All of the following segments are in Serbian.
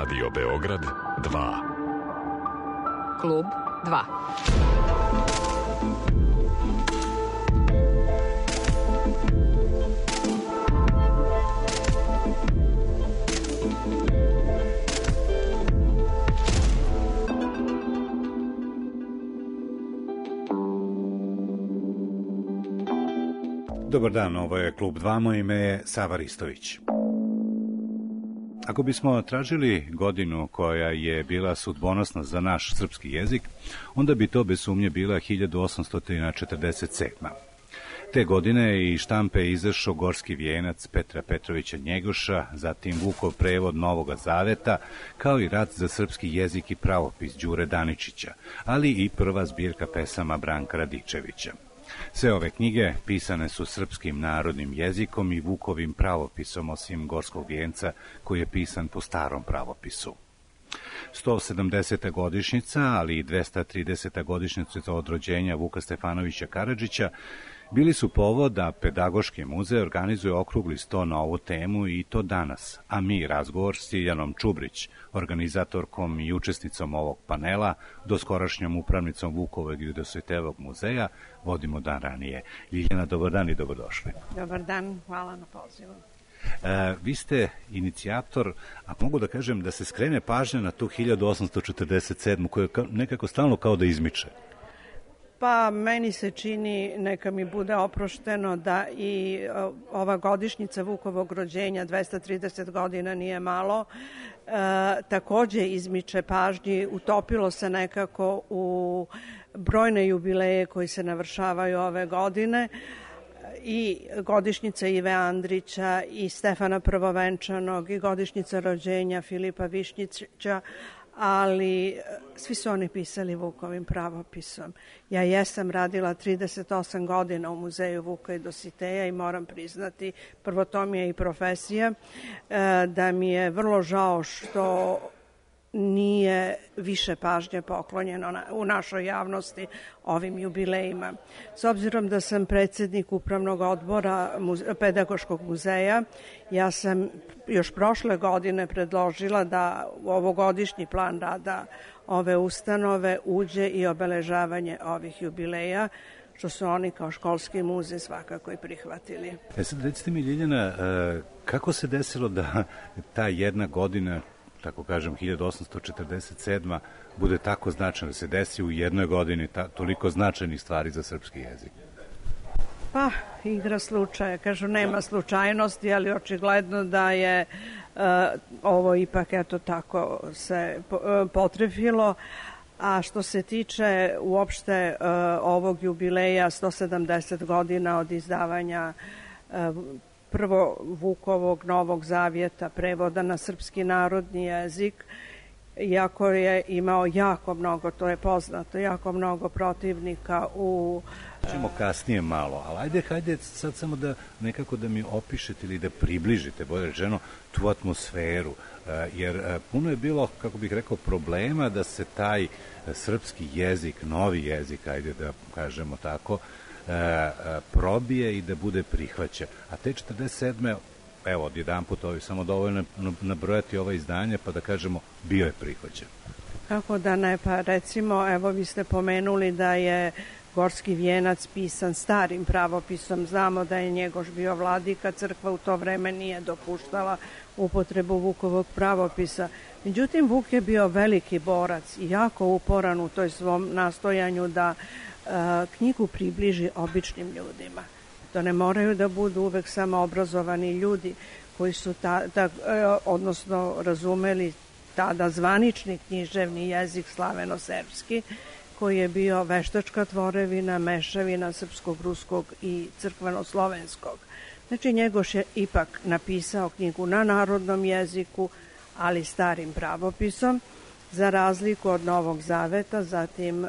Radio Beograd 2. Klub 2. Dobar dan, ovo je Klub 2, moje ime je Sava Ristović. Ako bismo tražili godinu koja je bila sudbonosna za naš srpski jezik, onda bi to bez sumnje bila 1847. Te godine je iz štampe izašao Gorski vijenac Petra Petrovića Njegoša, zatim Vukov prevod Novoga zaveta, kao i Rat za srpski jezik i pravopis Đure Daničića, ali i prva zbirka pesama Branka Radičevića. Sve ove knjige pisane su srpskim narodnim jezikom i Vukovim pravopisom, osim Gorskog vijenca koji je pisan po starom pravopisu. 170. godišnjica, ali i 230. godišnjica od rođenja Vuka Stefanovića Karadžića bili su povod da Pedagoški muzej organizuje okrugli sto na ovu temu i to danas, a mi razgovor s Liljanom Čubrić, organizatorkom i učesnicom ovog panela, doskorašnjom upravnicom Vukovog i Dositejevog muzeja, vodimo dan ranije. Liljana, dobar dan i dobrodošli. Dobar dan, hvala na pozivu. Vi ste inicijator, a mogu da kažem da se skrene pažnja na tu 1847. koja nekako stalno kao da izmiče. Pa meni se čini, neka mi bude oprošteno, da i ova godišnjica Vukovog rođenja, 230 godina nije malo, takođe izmiče pažnji, utopilo se nekako u brojne jubileje koji se navršavaju ove godine, i godišnjica Ive Andrića i Stefana Prvovenčanog i godišnjica rođenja Filipa Višnjića, ali svi su oni pisali Vukovim pravopisom. Ja jesam radila 38 godina u muzeju Vuka i Dositeja i moram priznati, prvo to mi je i profesija, da mi je vrlo žao što nije više pažnje poklonjeno u našoj javnosti ovim jubilejima. S obzirom da sam predsednik upravnog odbora Pedagoškog muzeja, ja sam još prošle godine predložila da u ovogodišnji plan rada ove ustanove uđe i obeležavanje ovih jubileja, što su oni kao školski muzej svakako i prihvatili. Sad recite mi, Ljiljana, kako se desilo da ta jedna godina, tako kažem, 1847. bude tako značajna, da se desi u jednoj godini toliko značajnih stvari za srpski jezik? Pa, igra slučaja. Kažu, nema slučajnosti, ali očigledno da je ovo ipak, eto tako, se potrefilo. A što se tiče uopšte ovog jubileja, 170 godina od izdavanja prvo Vukovog Novog zavjeta, prevoda na srpski narodni jezik, iako je imao jako mnogo, to je poznato, jako mnogo protivnika u... Čemo kasnije malo, ali hajde sad samo da nekako da mi opišete ili da približite, bolje rečeno, tu atmosferu, jer puno je bilo, kako bih rekao, problema da se taj srpski jezik, novi jezik, ajde da kažemo tako, probije i da bude prihvaćen. A te 47. evo, od jedan put samo dovoljno nabrojati ova izdanja pa da kažemo bio je prihvaćen. Kako da ne, pa recimo, evo vi ste pomenuli da je Gorski vijenac pisan starim pravopisom. Znamo da je Njegoš bio vladika, crkva u to vreme nije dopuštala upotrebu Vukovog pravopisa. Međutim, Vuk je bio veliki borac i jako uporan u toj svom nastojanju da knjigu približi običnim ljudima. To ne moraju da budu uvek samo obrazovani ljudi koji su odnosno razumeli tada zvanični književni jezik slaveno-serbski, koji je bio veštačka tvorevina, mešavina srpskog, ruskog i crkveno-slovenskog. Znači, Njegoš je ipak napisao knjigu na narodnom jeziku, ali starim pravopisom, za razliku od Novog zaveta, zatim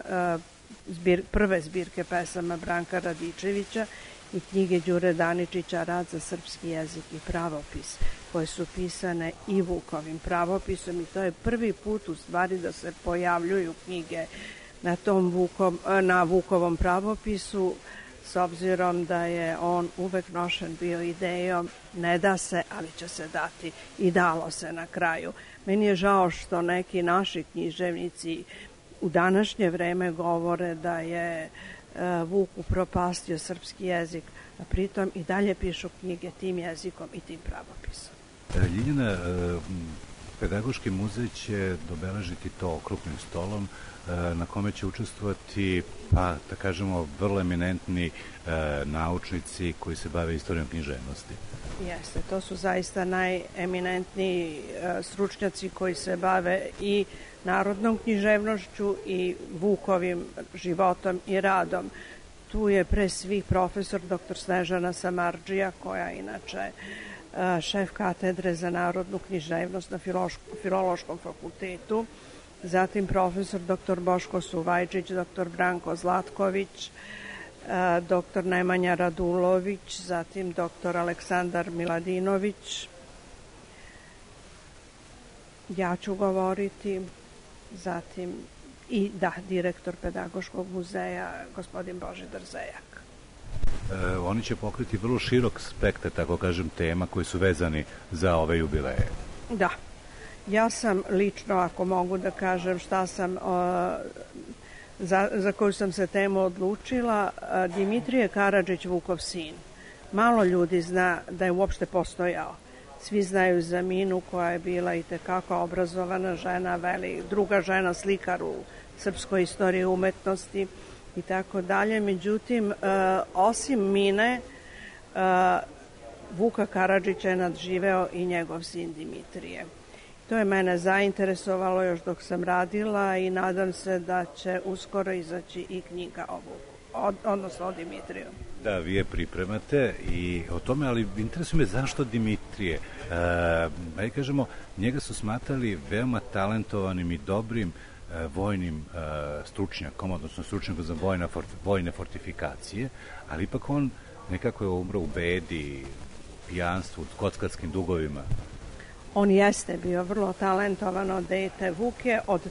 prve zbirke pesama Branka Radičevića i knjige Đure Daničića Rad za srpski jezik i pravopis, koje su pisane i Vukovim pravopisom, i to je prvi put u stvari da se pojavljuju knjige na Vukovom pravopisu s obzirom da je on uvek nošen bio idejom ne da se, ali će se dati, i dalo se na kraju. Meni je žao što neki naši književnici u današnje vreme govore da je Vuk upropastio srpski jezik, a pritom i dalje pišu knjige tim jezikom i tim pravopisom. Ljiljana, Pedagoški muzej će dobeležiti to okrupnim stolom na kome će učestvovati, pa da kažemo, vrlo eminentni naučnici koji se bave istorijom književnosti. Jeste, to su zaista najeminentniji stručnjaci koji se bave i narodnom književnošću i Vukovim životom i radom. Tu je pre svih profesor dr. Snežana Samardžija, koja je inače šef katedre za narodnu književnost na Filološkom fakultetu, zatim profesor dr. Boško Suvajčić, dr. Branko Zlatković, dr. Nemanja Radulović, zatim dr. Aleksandar Miladinović. Ja ću govoriti, zatim i direktor Pedagoškog muzeja, gospodin Božidar Zejak. Oni će pokriti vrlo širok spektar, tako kažem, tema koji su vezani za ove jubileje. Da. Ja sam lično, ako mogu da kažem šta sam, za koju sam se temu odlučila, Dimitrije Karadžić, Vukov sin. Malo ljudi zna da je uopšte postojao. Svi znaju za Minu, koja je bila i tekako obrazovana žena, druga žena slikar u srpskoj istoriji umetnosti i tako dalje. Međutim, osim Mine, Vuka Karadžića je nadživeo i njegov sin Dimitrije. To je mene zainteresovalo još dok sam radila i nadam se da će uskoro izaći i knjiga o Vuku, odnosno o Dimitriju. Da, vi je pripremate i o tome, ali interesuje me zašto Dimitrije. Kažemo, njega su smatrali veoma talentovanim i dobrim vojnim stručnjakom, odnosno stručnjakom za vojne fortifikacije, ali ipak on nekako je umro u bedi, pijanstvu, kockarskim dugovima. On jeste bio vrlo talentovano dete. Vuk je od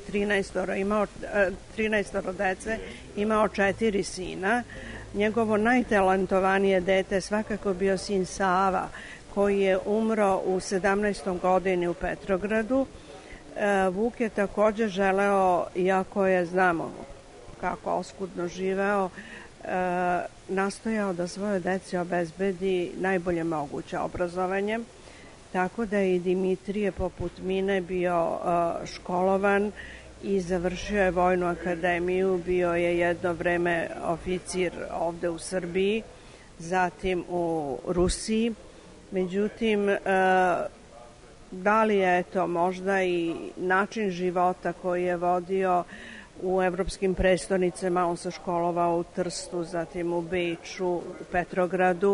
13 dece imao 4 sina. Njegovo najtalentovanije dete je svakako bio sin Sava, koji je umro u 17. godini u Petrogradu. Vuk je takođe želeo, iako je, znamo kako oskudno živeo, nastojao da svoje deci obezbedi najbolje moguće obrazovanje. Tako da je i Dimitrije, poput Mine, bio školovan i završio je Vojnu akademiju, bio je jedno vreme oficir ovde u Srbiji, zatim u Rusiji. Međutim, da li je to možda i način života koji je vodio u evropskim prestonicama, on se školovao u Trstu, zatim u Beču, u Petrogradu,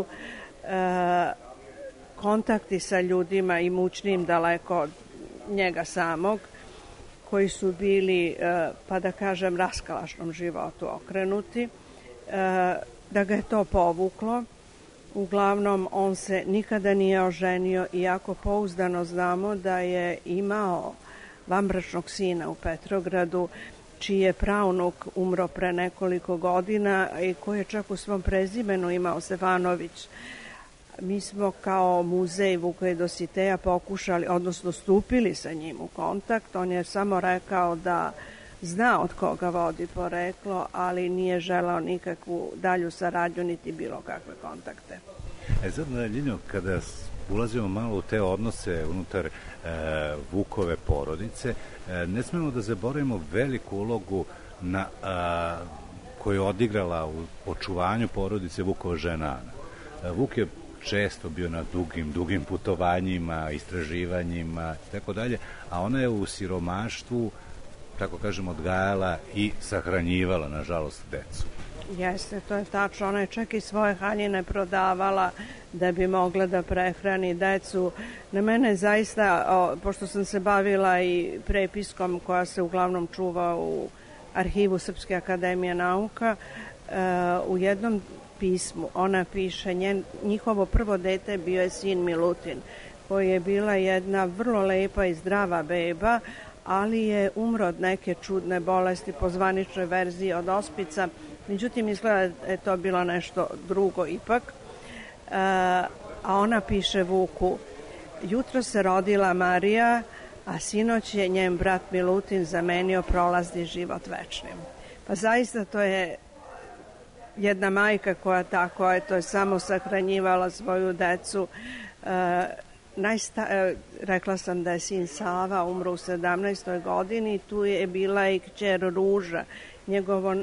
kontakti sa ljudima imućnijim daleko od njega samog, koji su bili, pa da kažem, raskalašnom životu okrenuti, da ga je to povuklo. Uglavnom, on se nikada nije oženio, iako pouzdano znamo da je imao vanbračnog sina u Petrogradu, čiji je praunuk umro pre nekoliko godina i koji je čak u svom prezimenu imao Stefanović. Mi smo kao muzej Vuka i Dositeja pokušali, odnosno stupili sa njim u kontakt. On je samo rekao da zna od koga vodi poreklo, ali nije želao nikakvu dalju saradnju niti bilo kakve kontakte. Sad, Ljiljo, kada ulazimo malo u te odnose unutar Vukove porodice, ne smemo da zaboravimo veliku ulogu koju je odigrala u očuvanju porodice Vukova žena Ana. Vuk je često bio na dugim putovanjima, istraživanjima i tako dalje, a ona je u siromaštvu, tako kažem, odgajala i sahranjivala, nažalost, decu. Jeste, to je tačno. Ona je čak i svoje haljine prodavala da bi mogla da prehrani decu. Na mene zaista, pošto sam se bavila i prepiskom koja se uglavnom čuva u arhivu Srpske akademije nauka, u jednom pismu ona piše, njihovo prvo dete bio je sin Milutin, koji je bila jedna vrlo lepa i zdrava beba, ali je umro od neke čudne bolesti, po zvaničnoj verziji od ospica, Međutim, izgleda da je to bilo nešto drugo ipak. A ona piše Vuku: jutro se rodila Marija, a sinoć je njen brat Milutin zamenio prolazni život večnim. Pa zaista to je jedna majka koja tako je samo sahranjivala svoju decu. Rekla sam da je sin Sava umro u 17. godini, tu je bila i kćer Ruža, njegovo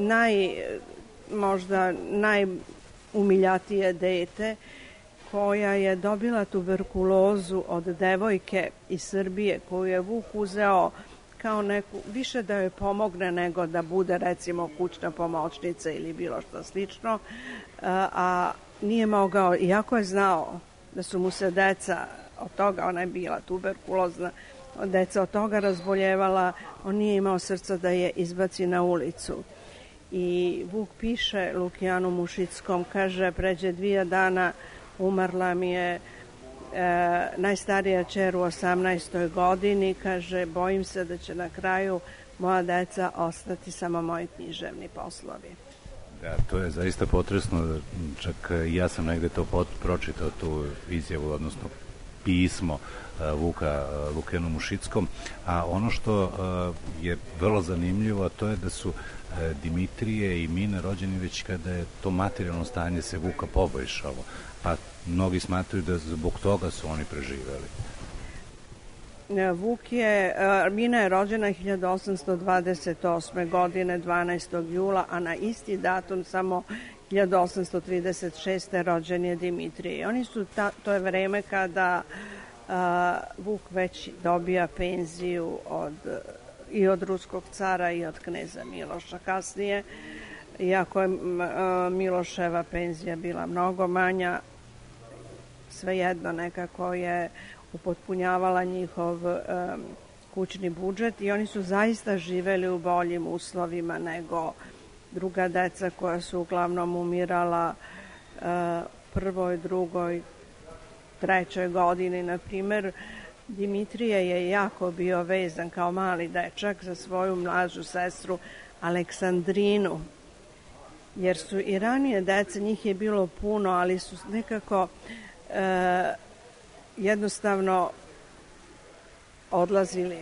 možda najumiljatije dete, koja je dobila tuberkulozu od devojke iz Srbije, koju je Vuk uzeo kao neku, više da joj pomogne nego da bude recimo kućna pomoćnica ili bilo što slično, a nije mogao, iako je znao da su mu se deca od toga, ona je bila tuberkulozna, deca od toga razboljevala, on nije imao srca da je izbaci na ulicu. I Vuk piše Lukijanu Mušickom, kaže: pređe 2 dana umrla mi je najstarija ćer u 18. godini, kaže, bojim se da će na kraju moja deca ostati samo moji književni poslovi. Da, to je zaista potresno, čak ja sam negde to pročitao, tu izjavu, odnosno pismo Vuka Lukijanu Mušickom, a ono što je vrlo zanimljivo, to je da su Dimitrije i Mina rođeni već kada je to materijalno stanje se Vuka poboljšalo, pa mnogi smatruju da zbog toga su oni preživeli. Mina je rođena 1828. godine 12. jula, a na isti datum samo 1836. rođen je Dimitrije. Oni su, to je vreme kada Vuk već dobija penziju i od ruskog cara i od kneza Miloša. Kasnije, iako je Miloševa penzija bila mnogo manja, svejedno nekako je upotpunjavala njihov kućni budžet i oni su zaista živeli u boljim uslovima nego druga deca koja su uglavnom umirala prvoj, drugoj, trećoj godini. Na primer, Dimitrije je jako bio vezan kao mali dečak za svoju mlađu sestru Aleksandrinu, jer su i ranije deca, njih je bilo puno, ali su nekako jednostavno odlazili.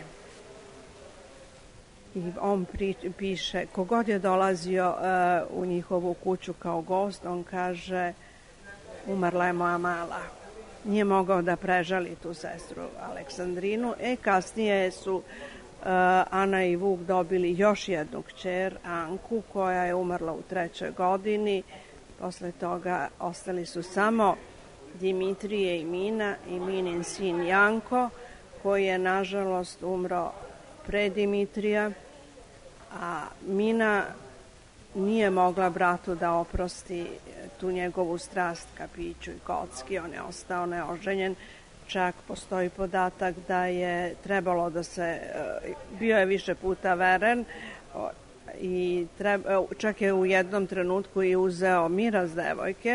I on piše, kogod je dolazio u njihovu kuću kao gost, on kaže: umrla je moja mala. Nije mogao da prežali tu sestru Aleksandrinu. Kasnije su Ana i Vuk dobili još jednu kćer, Anku, koja je umrla u 3. godini. Posle toga ostali su samo Dimitrije i Mina i Minin sin Janko, koji je nažalost umro pre Dimitrija, a Mina nije mogla bratu da oprosti tu njegovu strast ka piću i kocki. On je ostao neoženjen, čak postoji podatak da je trebalo da se, bio je više puta veren i čak je u jednom trenutku i uzeo miraz devojke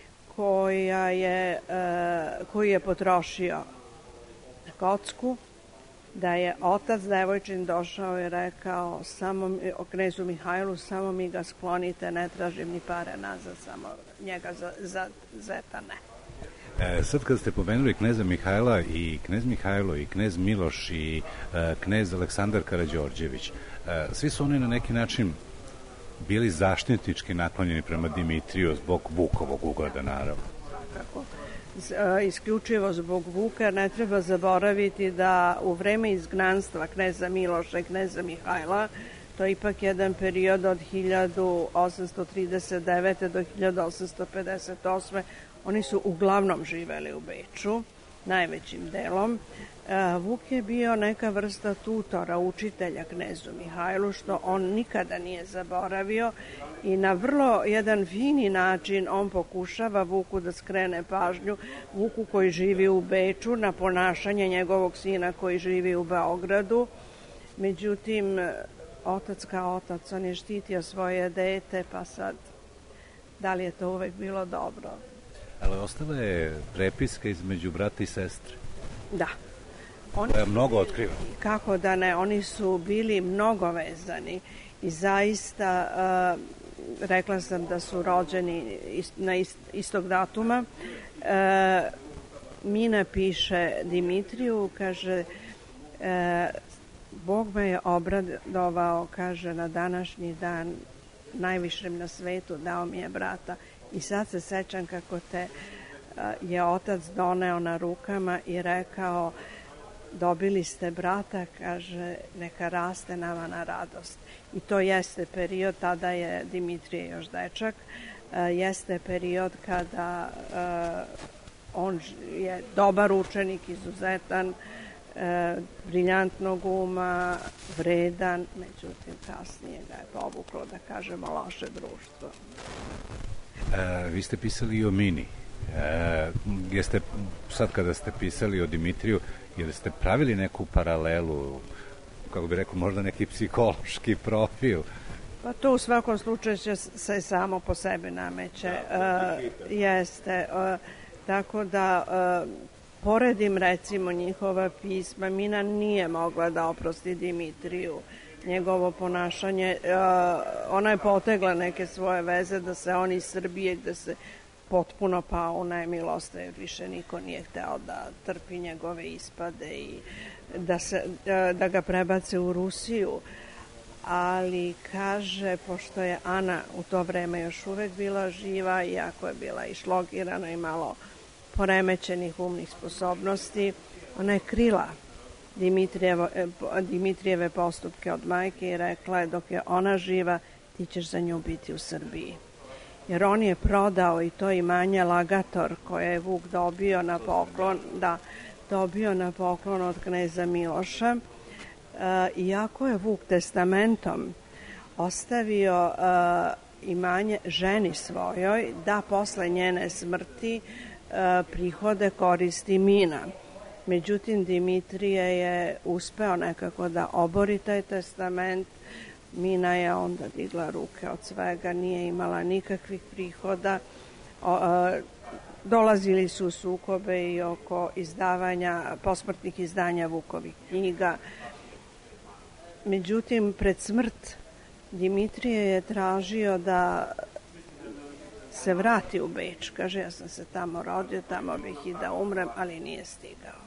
koju je potrošio na kocku, da je otac devojčin došao i rekao o knezu Mihajlu: samo mi ga sklonite, ne tražim ni pare nazad, samo njega za zeta ne. Sad kad ste pomenuli kneza Mihajla, i knez Mihajlo i knez Miloš i knez Aleksandar Karađorđević, svi su oni na neki način bili zaštitnički naklonjeni prema Dimitriju zbog Vukovog ugleda, naravno. Tako. Isključivo zbog Vuka. Ne treba zaboraviti da u vreme izgnanstva kneza Miloša i kneza Mihajla, to je ipak jedan period od 1839. do 1858. Oni su uglavnom živeli u Beču, najvećim delom. Vuk je bio neka vrsta tutora, učitelja knezu Mihajlu, što on nikada nije zaboravio i na vrlo jedan fini način on pokušava Vuku da skrene pažnju, Vuku koji živi u Beču, na ponašanje njegovog sina koji živi u Beogradu. Međutim, otac kao otac, on je štitio svoje dete, pa sad, da li je to uvek bilo dobro? Ali ostala je prepiska između brata i sestre. Da. To je mnogo otkriva. Kako da ne, oni su bili mnogo vezani i zaista rekla sam da su rođeni na istog datuma. Mina piše Dimitriju, kaže, Bog me je obradovao, kaže, na današnji dan najvišem na svetu dao mi je brata. I sad se sećam kako te je otac doneo na rukama i rekao, dobili ste brata, kaže, neka raste nama na radost. I to jeste period, tada je Dimitrije još dečak, jeste period kada on je dobar učenik, izuzetan, briljantnog uma, vredan, međutim kasnije ga je povuklo, da kažemo, loše društvo. Vi ste pisali i o Mini. Jeste, sad kada ste pisali o Dimitriju, jer ste pravili neku paralelu, kako bi rekao, možda neki psihološki profil? Pa to u svakom slučaju će se samo po sebi nameće. Jeste. Tako da poredim recimo njihova pisma. Mina nije mogla da oprosti Dimitriju njegovo ponašanje. Ona je potegla neke svoje veze da se on iz Srbije, da se potpuno pao u nemilost, jer više niko nije hteo da trpi njegove ispade i da ga prebace u Rusiju. Ali kaže, pošto je Ana u to vreme još uvek bila živa, iako je bila i šlogirana i malo poremećenih umnih sposobnosti, ona je krila Dimitrijeve postupke od majke i rekla je, dok je ona živa, ti ćeš za nju biti u Srbiji. Jer on je prodao i to imanje Lagator koje je Vuk dobio na poklon od kneza Miloša, iako je Vuk testamentom ostavio imanje ženi svojoj da posle njene smrti prihode koristi Mina. Međutim, Dimitrije je uspeo nekako da obori taj testament. Mina je onda digla ruke od svega, nije imala nikakvih prihoda. Dolazili su sukobe i oko posmrtnih izdanja Vukovih knjiga. Međutim, pred smrt Dimitrije je tražio da se vrati u Beč. Kaže, ja sam se tamo rodio, tamo bih i da umrem, ali nije stigao.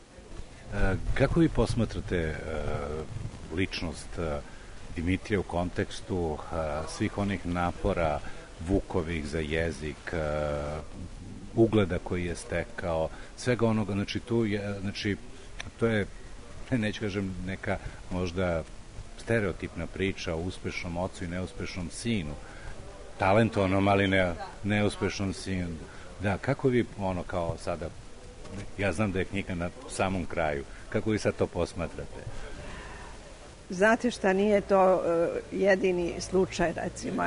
Kako vi posmatrate ličnost Dimitrija u kontekstu svih onih napora Vukovih za jezik, ugleda koji je stekao, svega onoga, to je, neću kažem, neka možda stereotipna priča o uspešnom ocu i neuspešnom sinu, talentovanom, ali neuspešnom sinu. Da, kako vi, kao sada, ja znam da je knjiga na samom kraju, kako vi sad to posmatrate? Znate šta, nije to jedini slučaj, recimo,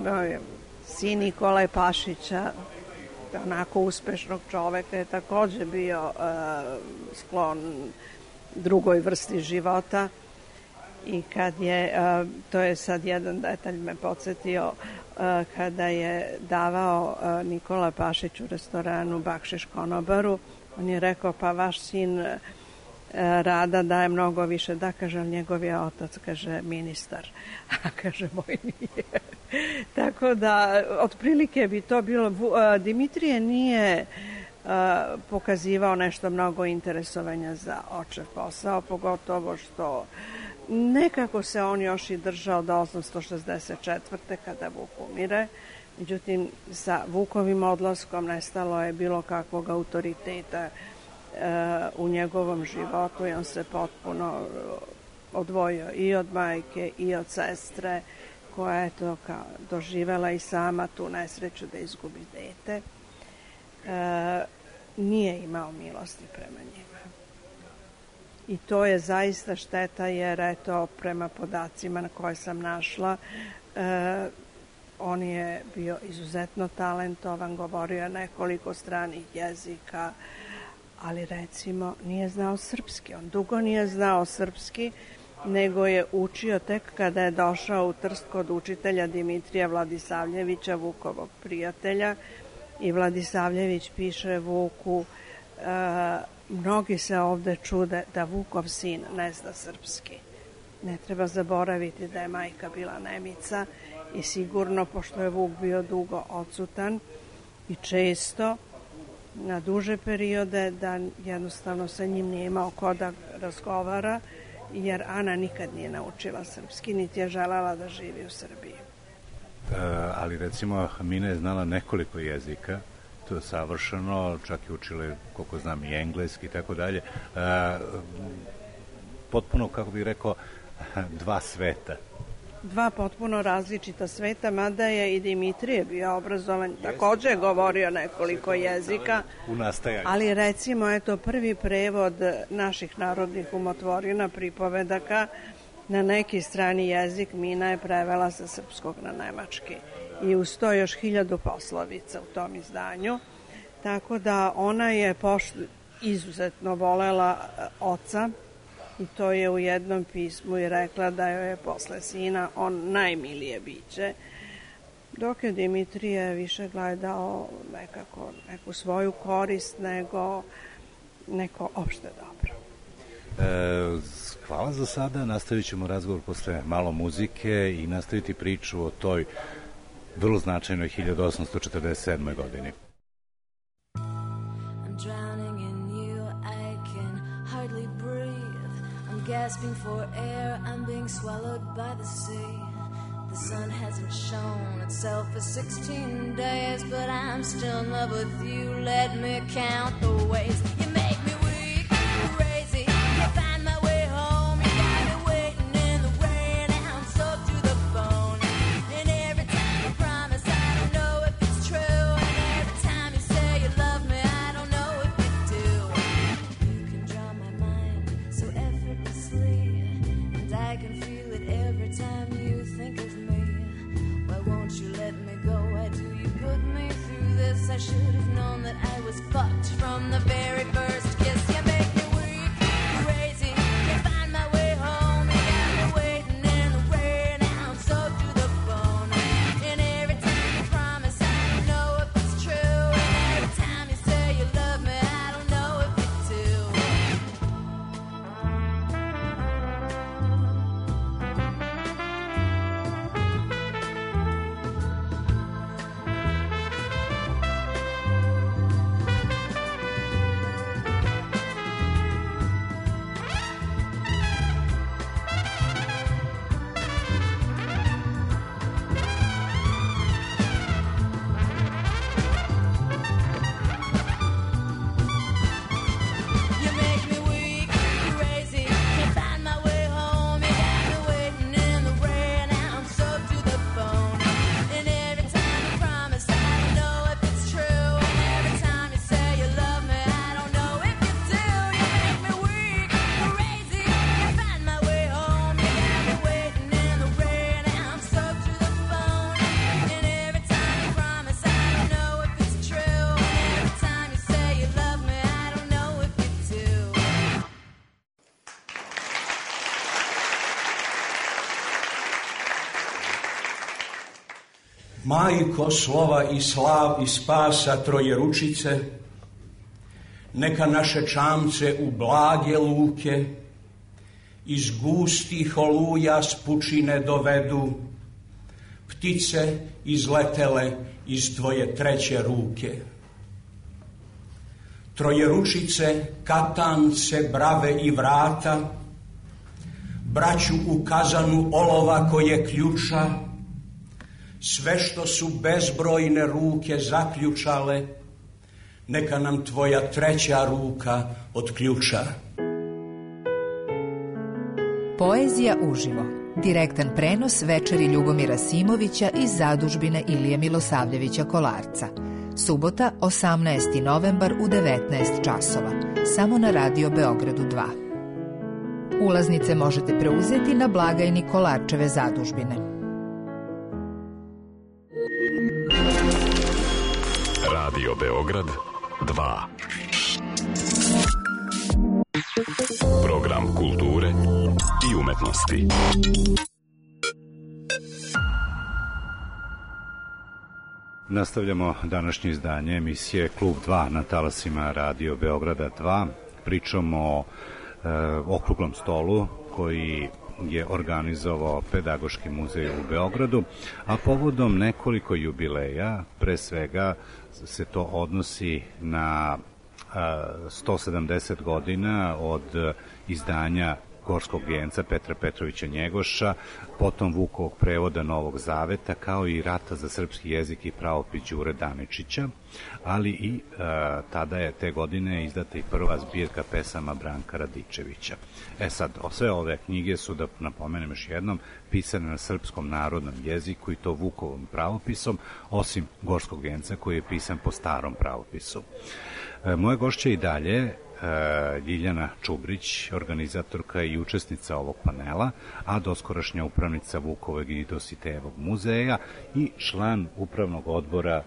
sin Nikole Pašića, onako uspešnog čoveka, je takođe bio sklon drugoj vrsti života i kad je, to je sad jedan detalj me podsjetio, kada je davao Nikola Pašić u restoranu Bakšiš konobaru, on je rekao, pa vaš sin Rada daje mnogo više, da, kaže, ali njegov je otac, kaže, ministar, a kaže, moj nije. Tako da, otprilike bi to bilo, Dimitrije nije pokazivao nešto mnogo interesovanja za očev posao, pogotovo što nekako se on još i držao do 864. kada Vuk umire. Međutim, sa Vukovim odlaskom nestalo je bilo kakvog autoriteta u njegovom životu i on se potpuno odvojio i od majke i od sestre, koja je to doživela i sama tu nesreću da izgubi dete. Nije imao milosti prema njima. I to je zaista šteta, jer eto, prema podacima na koje sam našla, on je bio izuzetno talentovan, govorio nekoliko stranih jezika, ali recimo nije znao srpski. On dugo nije znao srpski, nego je učio tek kada je došao u Trst kod učitelja Dimitrija Vladisavljevića, Vukovog prijatelja, i Vladisavljević piše Vuku, mnogi se ovde čude da Vukov sin ne zna srpski. Ne treba zaboraviti da je majka bila Nemica i sigurno, pošto je Vuk bio dugo odsutan i često na duže periode, da jednostavno sa njim nije imao ko da razgovara, jer Ana nikad nije naučila srpski, niti je želela da živi u Srbiji. Ali recimo Mina je znala nekoliko jezika, to je savršeno, čak i učila, koliko znam, i engleski i tako dalje. Potpuno, kako bih rekao, dva sveta. Dva potpuno različita sveta, mada je i Dimitrije bio obrazovan, takođe je govorio nekoliko jezika, ali recimo, eto, prvi prevod naših narodnih umotvorina, pripovedaka, na neki strani jezik Mina je prevela sa srpskog na nemački i uz to još 1000 poslovica u tom izdanju, tako da ona je izuzetno volela oca i to je u jednom pismu i rekla da joj je posle sina on najmilije biće, dok je Dimitrije više gledao neku svoju korist nego neko opšte dobro. Hvala za sada, nastavit ćemo razgovor posle malo muzike i nastaviti priču o toj vrlo značajnoj 1847. godini. I'm drowning in you, I can hardly breathe. I'm gasping for air, I'm being swallowed by the sea. The sun hasn't shown itself for 16 days, but I'm still in love with you. Let me count the ways you make me weak, crazy. Can't find my way home. You got me waiting in the rain. I'm soaked to the bone. And every time you promise, I don't know if it's true. And every time you say you love me, I don't know if you do. You can draw my mind so effortlessly, and I can feel it every time you think of me. Why won't you let me go? Why do you put me through this? I should have known that I was fucked from the very first kiss. You make me weak, crazy. Can't find my way home. You got me waiting in the rain. I'm soaked to the bone. And every time you promise, I don't know if it's true. And every time you say you love me, I don't know if you do. You make me weak, crazy. Can't find my way home. You got me waiting in the rain. I'm soaked to the bone. And every time you promise, I don't know if it's true. And every time you say you love me, I don't know if you do. You make me weak, crazy. Can't find my way home. You got me waiting in the rain. I'm soaked to the bone. And every time you promise, I don't know if it's true. And every time you say you love me, I don't know if you do. Majko slova i slav i spasa Trojeručice, neka naše čamce u blage luke iz gustih oluja s pučine dovedu, ptice izletele iz tvoje treće ruke. Trojeručice, katance, brave i vrata, braću u kazanu olova koje ključa, sve što su bezbrojne ruke zaključale, neka nam tvoja treća ruka otključa. Poezija uživo. Direktan prenos večeri Ljubomira Simovića iz zadužbine Ilije Milosavljevića Kolarca. Subota, 18. novembar u 19 časova. Samo na Radio Beogradu 2. Ulaznice možete preuzeti na blagajni Kolarčeve zadužbine. Radio Beograd 2. Program kulture i umetnosti. Nastavljamo današnje izdanje emisije Klub 2 na talasima Radio Beograda 2. Pričamo o okruglom stolu koji je organizovao Pedagoški muzej u Beogradu, a povodom nekoliko jubileja, pre svega se to odnosi na 170 godina od izdanja Gorskog vijenca Petra Petrovića Njegoša, potom Vukovog prevoda Novog zaveta, kao i Rata za srpski jezik i pravopis Đure Daničića, ali i tada je te godine izdata i prva zbirka pesama Branka Radičevića. Sad, sve ove knjige su, da napomenem još jednom, pisane na srpskom narodnom jeziku i to Vukovom pravopisom, osim Gorskog vijenca koji je pisan po starom pravopisu. Moja gošća i dalje Ljiljana Čubrić, organizatorka i učesnica ovog panela, a doskorašnja upravnica Vukovog i Dositejevog muzeja i član upravnog odbora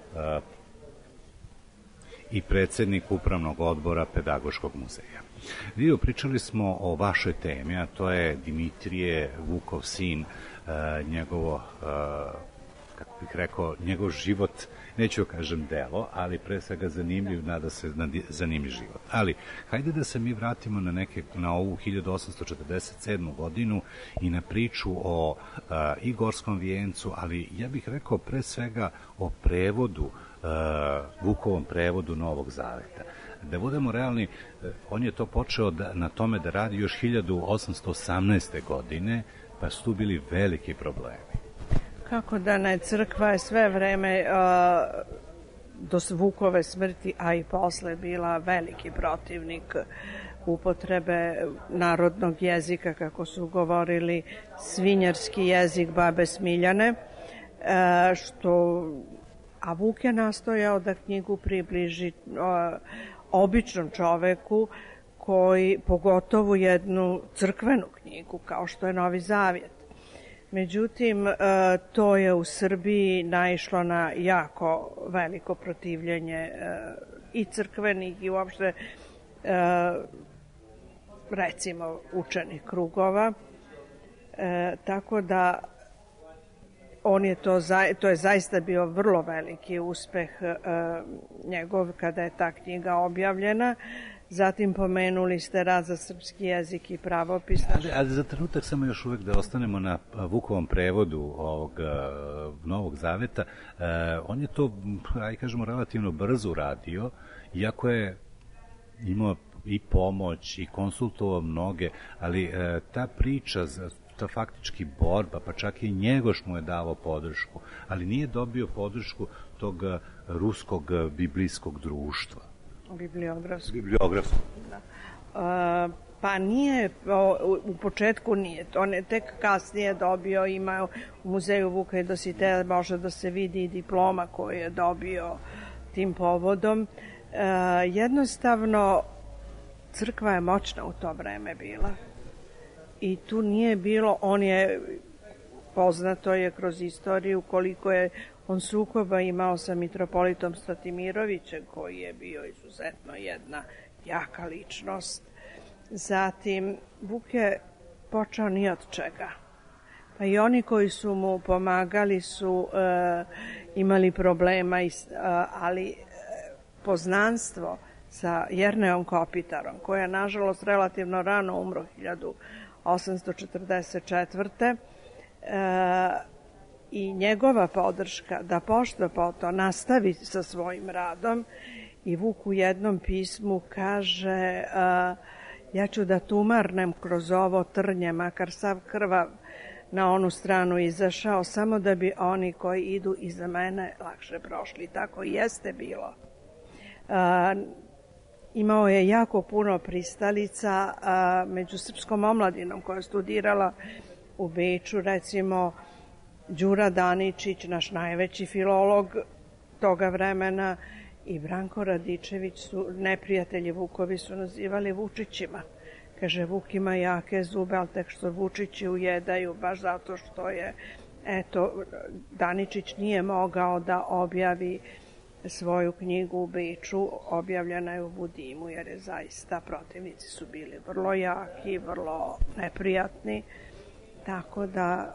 i predsednik upravnog odbora Pedagoškog muzeja. Pričali smo o vašoj temi, a to je Dimitrije, Vukov sin, njegovo, kako bih rekao, njegov život, neću kažem delo, ali pre svega zanimljiv, nada se zanimljiv život. Ali, hajde da se mi vratimo na ovu 1847. godinu i na priču o i Gorskom vijencu, ali ja bih rekao pre svega o prevodu, Vukovom prevodu Novog zaveta. Da budemo realni, on je to počeo na tome da radi još 1818. godine, pa su tu bili veliki problemi. Kako da ne, crkva je sve vreme do Vukove smrti, a i posle bila veliki protivnik upotrebe narodnog jezika, kako su govorili, svinjarski jezik babe Smiljane, a Vuk je nastojao da knjigu približi običnom čoveku, koji, pogotovo jednu crkvenu knjigu, kao što je Novi Zavjet. Međutim, to je u Srbiji naišlo na jako veliko protivljenje i crkvenih i uopšte, recimo, učenih krugova. Tako da to je zaista bio vrlo veliki uspeh njegov kada je ta knjiga objavljena. Zatim pomenuli ste Rad za srpski jezik i pravopis. Ali za trenutak samo još uvek da ostanemo na Vukovom prevodu ovog Novog zaveta. On je to, aj kažemo, relativno brzo uradio, iako je imao i pomoć i konsultovao mnoge, ali ta priča, ta faktički borba, pa čak i Njegoš mu je davao podršku, ali nije dobio podršku tog ruskog biblijskog društva. Bibliografskog. Da. Pa nije, u početku nije. On je tek kasnije dobio, ima u muzeju Vuka i Dositeja, može da se vidi i diploma koju je dobio tim povodom. Jednostavno, crkva je moćna u to vreme bila. I tu nije bilo, poznato je kroz istoriju koliko je on sukoba imao sa mitropolitom Stratimirovićem, koji je bio izuzetno jedna jaka ličnost. Zatim, Vuk je počeo ni od čega. Pa i oni koji su mu pomagali su imali problema, ali poznanstvo sa Jerneom Kopitarom, koja je, nažalost, relativno rano umro, 1844. I njegova podrška da pošto poto nastavi sa svojim radom, i Vuk u jednom pismu kaže ja ću da tumarnem kroz ovo trnje, makar sav krvav na onu stranu izašao, samo da bi oni koji idu iza mene lakše prošli. Tako i jeste bilo. Imao je jako puno pristalica među srpskom omladinom koja je studirala u Beču, recimo Đura Daničić, naš najveći filolog toga vremena, i Branko Radičević su neprijatelji Vukovi su nazivali Vučićima. Kaže, Vuk ima jake zube, ali tek što Vučići ujedaju, baš zato što je, Daničić nije mogao da objavi svoju knjigu u Beču, objavljena je u Budimu, jer je zaista protivnici su bili vrlo jaki, vrlo neprijatni, tako da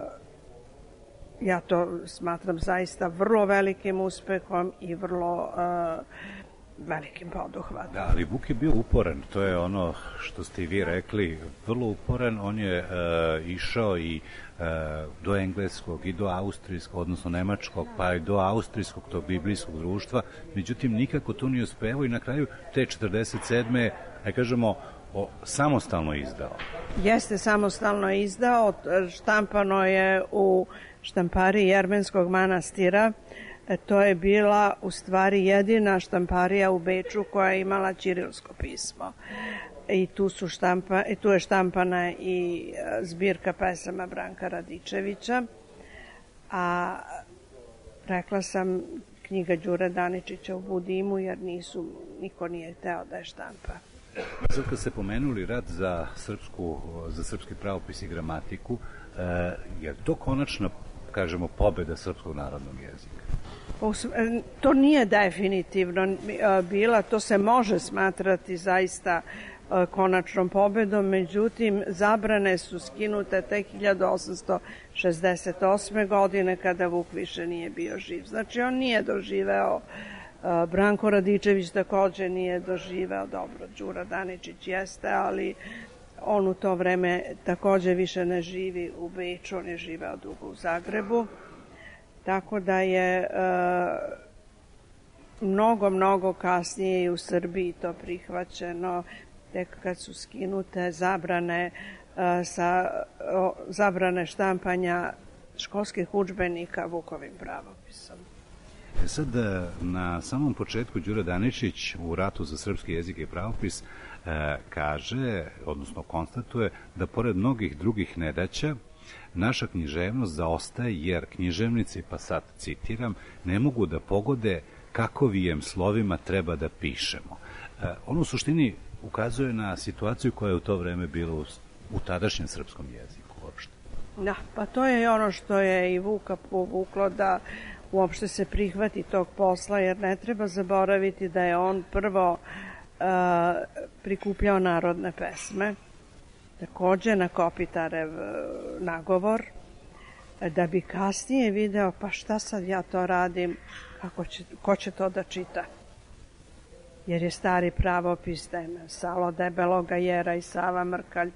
ja to smatram zaista vrlo velikim uspehom i vrlo velikim poduhvatom. Da, ali Vuk je bio uporan, to je ono što ste i vi rekli, vrlo uporan, on je išao i do engleskog i do austrijskog, odnosno nemačkog, pa i do austrijskog, tog biblijskog društva, međutim nikako to nije uspevao i na kraju te 47. kažemo, samostalno izdao. Jeste samostalno izdao, štampano je u štampariji Jermenskog manastira. To je bila u stvari jedina štamparija u Beču koja je imala ćirilsko pismo. I tu je štampana i zbirka pesama Branka Radičevića, a rekla sam knjiga Đure Daničića u Budimu, jer niko nije hteo da je štampa. Sad kad ste pomenuli rad za srpski pravopis i gramatiku, je to konačna, kažemo, pobeda srpskog narodnog jezika? To nije definitivno bila, to se može smatrati zaista konačnom pobedom, međutim zabrane su skinute tek 1868. godine kada Vuk više nije bio živ. Znači on nije doživeo, Branko Radičević takođe nije doživeo, dobro, Đura Daničić jeste, ali on u to vreme takođe više ne živi u Beču, on je živeo dugo u Zagrebu. Tako da je mnogo kasnije i u Srbiji to prihvaćeno, tek kad su skinute zabrane štampanja školskih udžbenika Vukovim pravopisom. Sad, na samom početku Đura Daničić u Ratu za srpski jezik i pravopis kaže, odnosno konstatuje, da pored mnogih drugih nedaća, naša književnost zaostaje jer književnici, pa sad citiram, ne mogu da pogode kakovijem slovima treba da pišemo. On u suštini ukazuje na situaciju koja je u to vreme bila u tadašnjem srpskom jeziku uopšte. Da, pa to je ono što je i Vuka povuklo da uopšte se prihvati tog posla, jer ne treba zaboraviti da je on prvo prikupljao narodne pesme, takođe na Kopitarev nagovor, da bi kasnije video pa šta sad ja to radim, ko će to da čita. Jer je stari pravopis Salo Debeloga Jera i Sava Mrkalj,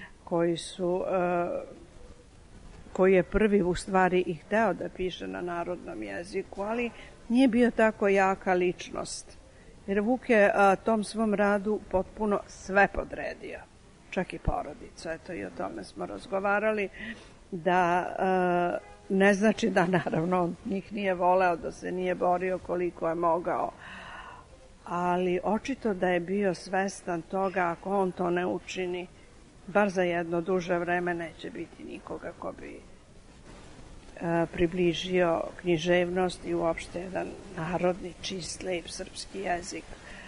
koji je prvi u stvari i hteo da piše na narodnom jeziku, ali nije bio tako jaka ličnost. Jer Vuk je tom svom radu potpuno sve podredio, čak i porodicu. Eto, i o tome smo razgovarali, da ne znači da naravno on njih nije voleo, da se nije borio koliko je mogao, ali očito da je bio svestan toga, ako on to ne učini, bar za jedno duže vreme neće biti nikoga ko bi približio književnost i uopšte jedan narodni, čist, lep srpski jezik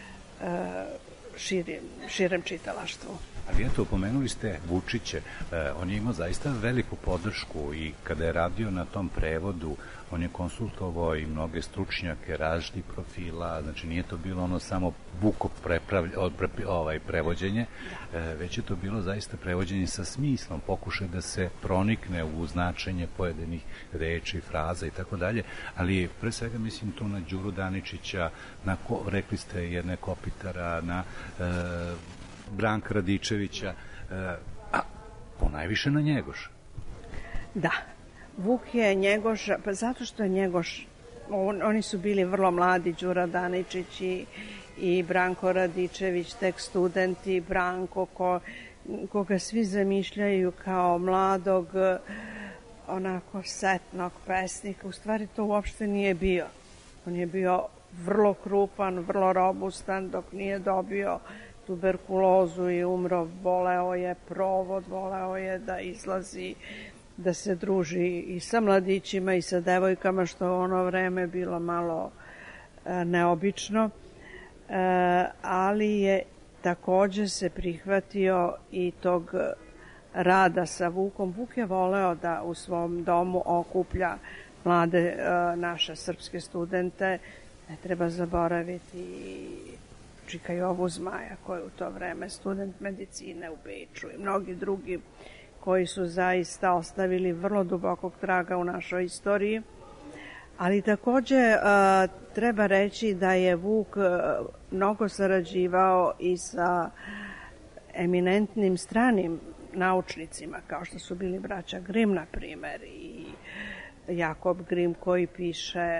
širem čitalaštvu. Ali eto, pomenuli ste Vučiće, on je imao zaista veliku podršku i kada je radio na tom prevodu, on je konsultovao i mnoge stručnjake različitih profila, znači nije to bilo ono samo Vukov prevođenje, već je to bilo zaista prevođenje sa smislom, pokušaj da se pronikne u značenje pojedinih reči, fraza i tako dalje, ali pre svega mislim tu na Đuru Daničića, rekli ste jedne Kopitara, na Branka Radičevića, a ponajviše na Njegoša. Da, Vuk je Njegoša, pa zato što je Njegoš, oni su bili vrlo mladi, Đura Daničić i Branko Radičević, tek studenti, Branko, koga svi zamišljaju kao mladog, onako setnog pesnika, u stvari to uopšte nije bio. On je bio vrlo krupan, vrlo robustan, dok nije dobio tuberkulozu i umro, voleo je provod, voleo je da izlazi, da se druži i sa mladićima i sa devojkama, što u ono vreme bilo malo neobično, ali je takođe se prihvatio i tog rada sa Vukom. Vuk je voleo da u svom domu okuplja mlade naše srpske studente. Ne treba zaboraviti Čika Jovu Zmaja, koji je u to vreme student medicine u Beču i mnogi drugi koji su zaista ostavili vrlo dubokog traga u našoj istoriji. Ali takođe treba reći da je Vuk mnogo sarađivao i sa eminentnim stranim naučnicima, kao što su bili braća Grimm, na primer, i Jakob Grimm koji piše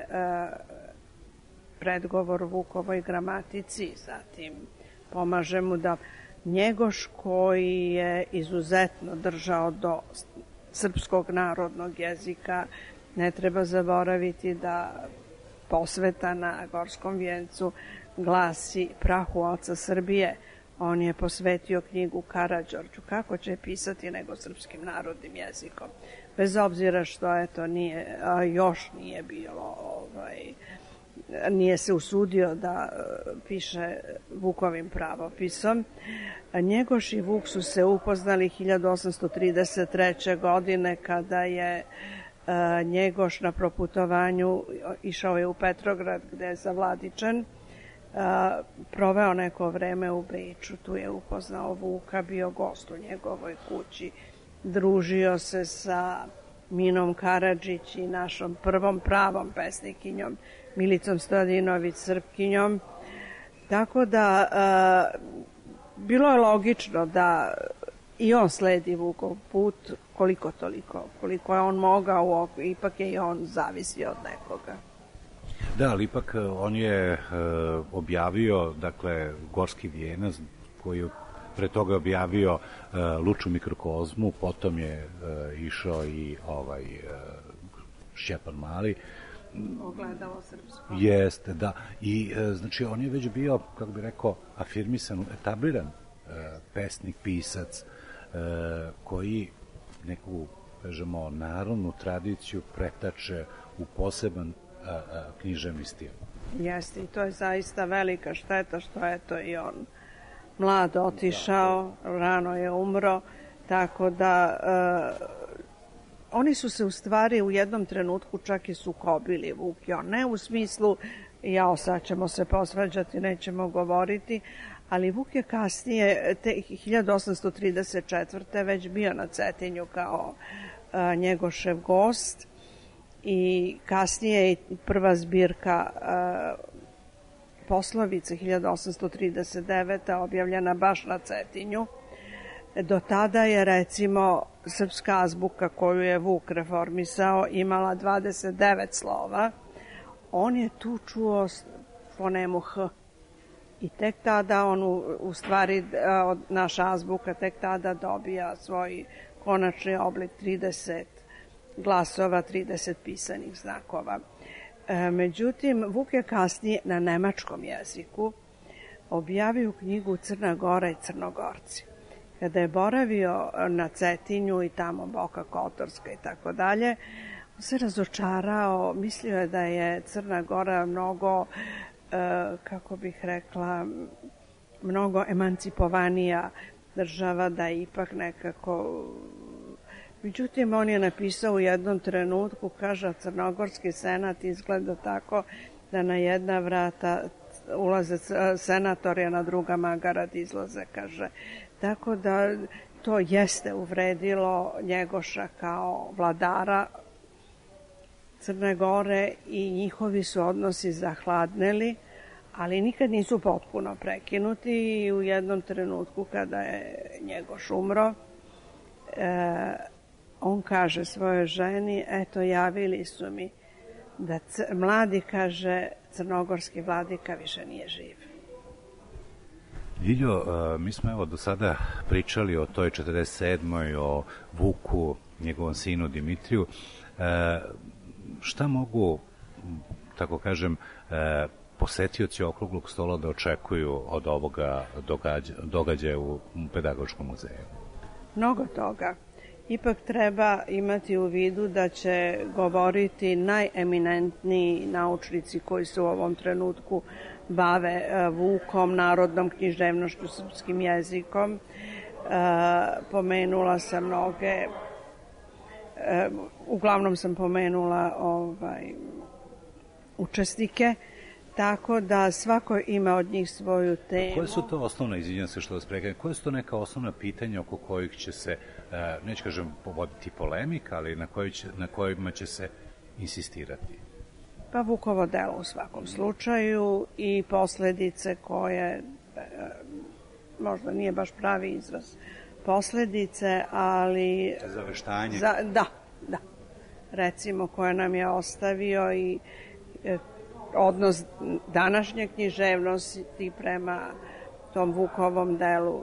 predgovor Vukovoj gramatici, zatim pomaže mu da Njegoš koji je izuzetno držao do srpskog narodnog jezika. Ne treba zaboraviti da posveta na Gorskom vijencu glasi prahu oca Srbije. On je posvetio knjigu Karađorđu. Kako će pisati nego srpskim narodnim jezikom? Bez obzira što još nije bilo, nije se usudio da piše Vukovim pravopisom. Njegoš i Vuk su se upoznali 1833. godine kada je Njegoš na proputovanju išao je u Petrograd gde je zavladičen, proveo neko vreme u Beču, tu je upoznao Vuka, bio gost u njegovoj kući, družio se sa Minom Karadžić i našom prvom pravom pesnikinjom Milicom Stojadinović Srpkinjom, tako da bilo je logično da i on sledi Vukov put koliko toliko, koliko je on mogao, ipak je i on zavisio od nekoga. Da, ali ipak on je objavio, dakle, Gorski vijenac, koji je pre toga objavio Luču mikrokozmu, potom je išao i Šćepan Mali. Ogledalo srpsko. Jeste, da. I znači on je već bio, kako bi rekao, afirmisan, etabliran pesnik, pisac, koji neku, kažemo, narodnu tradiciju pretače u poseban književni stil. Jeste, i to je zaista velika šteta što je to i on mlad otišao, rano je umro, tako da oni su se u stvari u jednom trenutku čak i sukobili, Vuk i on, ne u smislu sad ćemo se posvađati, nećemo govoriti, ali Vuk je kasnije, 1834. već bio na Cetinju kao Njegošev gost i kasnije je prva zbirka poslovice 1839. objavljena baš na Cetinju. Do tada je, recimo, srpska azbuka koju je Vuk reformisao imala 29 slova. On je tu čuo fonemu H. I tek tada on, u stvari, naša azbuka tek tada dobija svoj konačni oblik 30 glasova, 30 pisanih znakova. Međutim, Vuk je kasnije na nemačkom jeziku objavio knjigu Crna Gora i Crnogorci. Kada je boravio na Cetinju i tamo Boka Kotorska i tako dalje, on se razočarao, mislio je da je Crna Gora mnogo, kako bih rekla, mnogo emancipovanija država, da je ipak nekako... Međutim, on je napisao u jednom trenutku, kaže, crnogorski senat izgleda tako da na jedna vrata ulaze senatori, a na druga magarad izlaze, kaže. Tako da to jeste uvredilo Njegoša kao vladara Crne Gore i njihovi su odnosi zahladneli, ali nikad nisu potpuno prekinuti i u jednom trenutku kada je Njegoš umro, on kaže svojoj ženi, eto, javili su mi da mladi, kaže, crnogorski vladika više nije živ. Ljiljo, mi smo evo do sada pričali o toj 47. o Vuku, njegovom sinu Dimitriju. Šta mogu, tako kažem, posetioci okruglog stola da očekuju od ovoga događaja u Pedagoškom muzeju? Mnogo toga. Ipak treba imati u vidu da će govoriti najeminentniji naučnici koji se u ovom trenutku bave Vukom, narodnom književnošću, srpskim jezikom. Pomenula sam mnoge, uglavnom sam pomenula učesnike, tako da svako ima od njih svoju temu. Koje su to osnovne, izvinjam se što vas prekrenem, koje su to neka osnovna pitanja oko kojih će se, neću kažem povoditi polemika, ali na kojima će se insistirati? Pa Vukovo delo u svakom slučaju i posledice koje, možda nije baš pravi izraz, posledice, ali... Zaveštanje. Da. Recimo, koje nam je ostavio i odnos današnje književnosti prema tom Vukovom delu.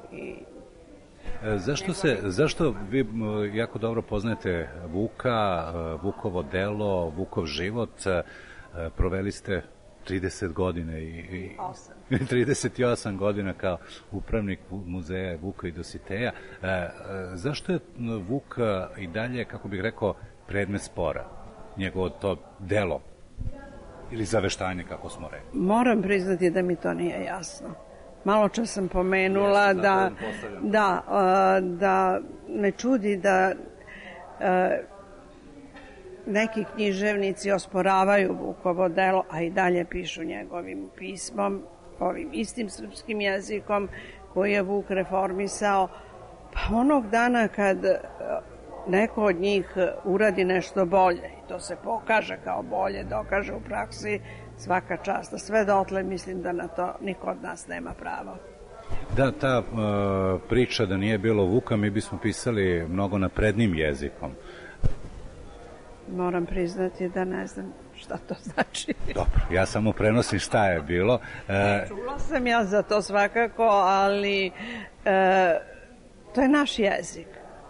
Zašto vi jako dobro poznajete Vuka, Vukovo delo, Vukov život, proveli ste 30 godina i 38 godina kao upravnik muzeja Vuka i Dositeja. Zašto je Vuk i dalje, kako bih rekao, predmet spora, njegovo to delo ili zaveštanje, kako smo rekli? Moram priznati da mi to nije jasno. Malo čas sam pomenula da me čudi da neki književnici osporavaju Vukovo delo, a i dalje pišu njegovim pismom, ovim istim srpskim jezikom koji je Vuk reformisao. Pa onog dana kad neko od njih uradi nešto bolje i to se pokaže kao bolje, dokaže u praksi, svaka čast. A sve dotle mislim da na to niko od nas nema pravo. Da, ta priča da nije bilo Vuka, mi bismo pisali mnogo naprednim jezikom. Moram priznati da ne znam šta to znači. Dobro, ja samo prenosim šta je bilo. Čula sam ja za to svakako, ali to je naš jezik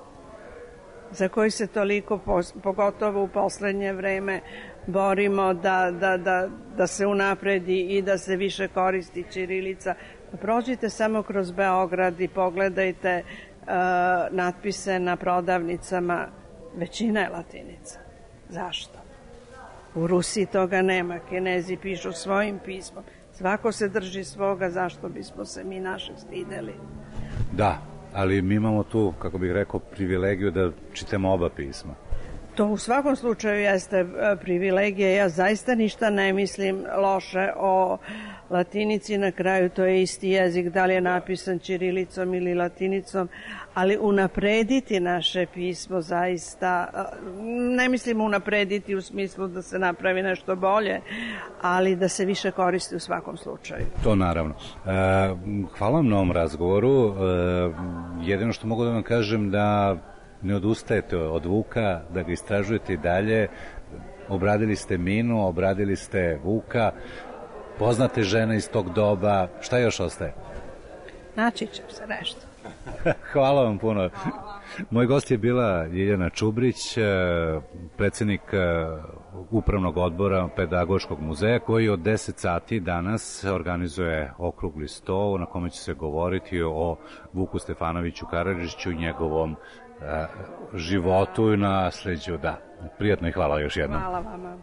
za koji se toliko, pogotovo u poslednje vreme, borimo da se unapredi i da se više koristi ćirilica. Prođite samo kroz Beograd i pogledajte natpise na prodavnicama, većina je latinica. Zašto? U Rusiji toga nema, Kinezi pišu svojim pismom. Svako se drži svoga, zašto bismo se mi naše stideli? Da, ali mi imamo tu, kako bih rekao, privilegiju da čitamo oba pisma. To u svakom slučaju jeste privilegija. Ja zaista ništa ne mislim loše o latinici. Na kraju to je isti jezik, da li je napisan ćirilicom ili latinicom, ali unaprediti naše pismo zaista, ne mislim unaprediti u smislu da se napravi nešto bolje, ali da se više koristi u svakom slučaju. To naravno. Hvala vam na ovom razgovoru. Jedino što mogu da vam kažem da ne odustajete od Vuka, da ga istražujete i dalje. Obradili ste Minu, obradili ste Vuka, poznate žene iz tog doba. Šta još ostaje? Naći će se nešto. Hvala vam puno. Moj gost je bila Ljiljana Čubrić, predsednik Upravnog odbora Pedagoškog muzeja, koji od 10 sati danas organizuje okrugli sto na kome će se govoriti o Vuku Stefanoviću Karadžiću i njegovom životu i nasleđu. Da, prijatno i hvala još jednom. Hvala vama.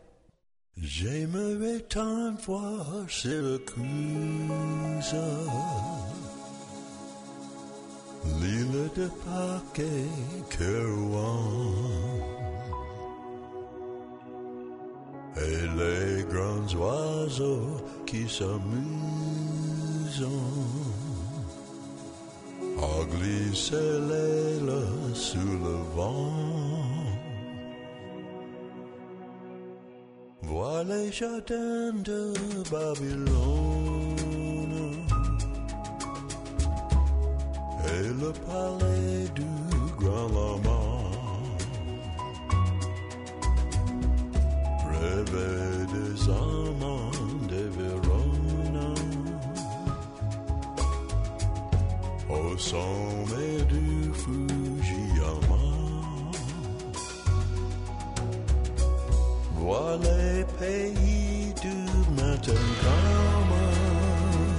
J'aimerais tant voir Syracuse, l'île de Pâques et Kerouan, et les grands oiseaux qui s'amusent à glisser l'aile sous le vent. Vois les jardins de Babylone et le palais du grand lama. Rêver des amants de Verona au sommet du Fujiyama. Vois les pays du matin calme,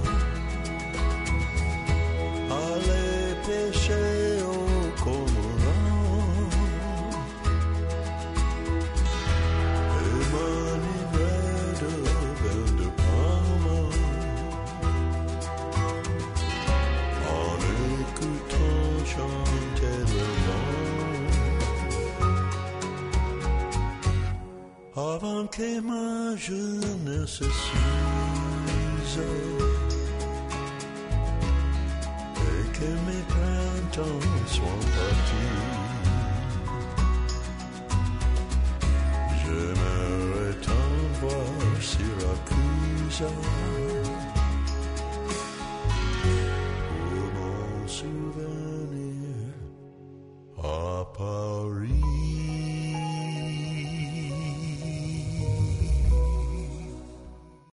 aller pêcher au cormorant et m'enivrer de vin de Parme en écoutant chanter le vent. Avant que ma jeunesse s'use et que mes printemps soient partis, j'aimerais tant voir sunshine.